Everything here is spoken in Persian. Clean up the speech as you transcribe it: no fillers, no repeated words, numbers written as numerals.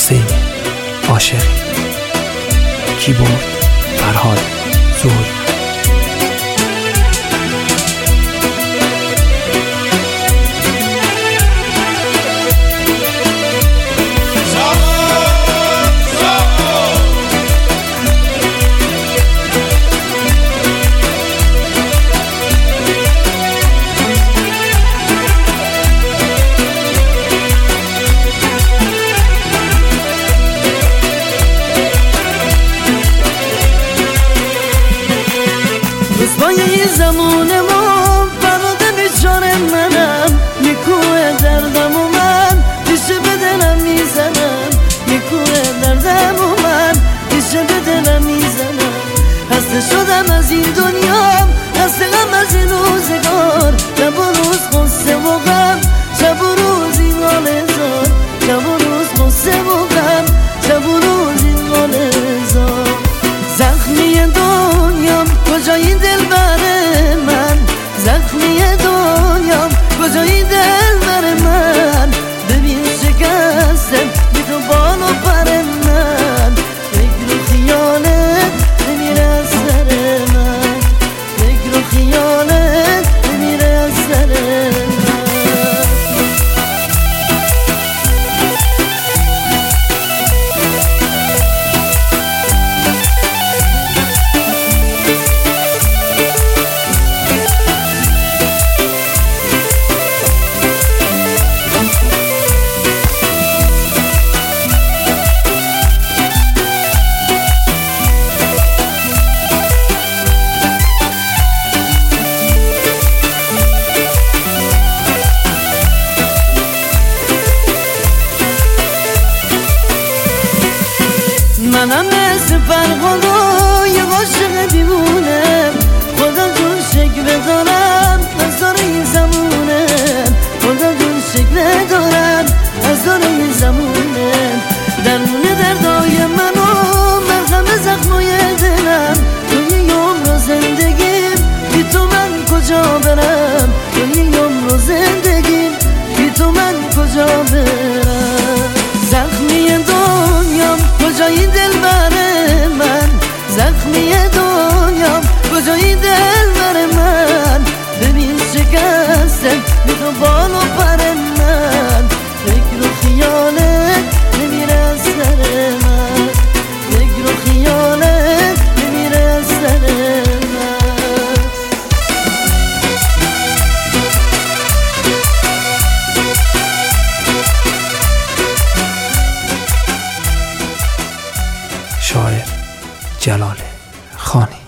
حسین عاشقی. کیبورد فرهاد ظهری. رسوای زمان ما فراد بیچاره منم، میکوه دردم و من پیشه به دلم میزنم، میکوه دردم و من پیشه به دلم میزنم. خسته شدم از این دنیا، خسته غم از این روزگار، شب و روز غصه و غم، شب و روز این حال هزار، شب و روز غصه و غم، شب و روز این حال هزار. زخمی دنیام کجای دلبر من، زخمی دنیام کجای دلبر من. ببین شکستم بی تو بال و پر من، فکر و خیالت نمیره از سر من، فکر و خیالت نمیره از سر من. منم مثل فرهاد یه عاشق دیوونم، خدا جون شکل دارم از دار این زمونم، خدا جون شکل دارم از دار این زمونم. درمون دردای منو مرهم زخمای دلم، توی عمر زندگیم بی تو من کجا برم، توی عمر زندگیم بی تو من کجا برم. زخمی دنیام کجای دلبر من، زخمی دنیام کجای دلبر من. ببین شکستم بی تو بال و پر من، فکر و خیالت نمیره از سر من، فکر و خیالت نمیره از سر من. شاعر جلال خانی.